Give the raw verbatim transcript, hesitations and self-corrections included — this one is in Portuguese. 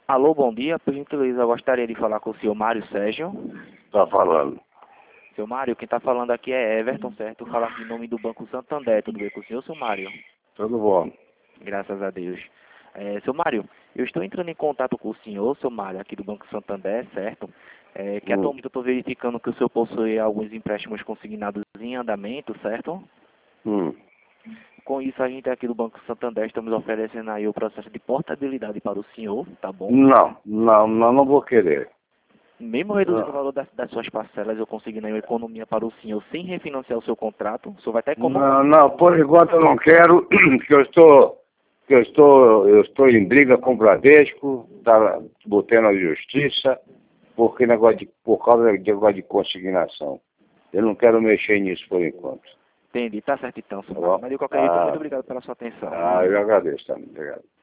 Alô, bom dia. Por gentileza, eu gostaria de falar com o senhor Mário Sérgio. Tá falando. Seu Mário, quem está falando aqui é Everton, certo? Eu falo aqui em nome do Banco Santander. Tudo bem com o senhor, seu Mário? Tudo bom. Graças a Deus. É, seu Mário, eu estou entrando em contato com o senhor, seu Mário, aqui do Banco Santander, certo? É, que Hum. atualmente eu estou verificando que o senhor possui alguns empréstimos consignados em andamento, certo? Hum. Com isso, a gente aqui do Banco Santander estamos oferecendo aí o processo de portabilidade para o senhor, tá bom? Não, não, não, não vou querer. Mesmo reduzindo o Não, valor das, das suas parcelas, eu conseguindo aí uma economia para o senhor sem refinanciar o seu contrato, o senhor vai estar economizando. não, não, por enquanto eu não quero, que eu estou, que eu estou, eu estou em briga com o Bradesco, tá, botei na justiça, porque negócio de, por causa de negócio de consignação. Eu não quero mexer nisso por enquanto. Entendi, tá certo então, senhor Tá Mário. bom? Mas de qualquer jeito, muito Ah, obrigado pela sua atenção. ah, eu agradeço também. Obrigado.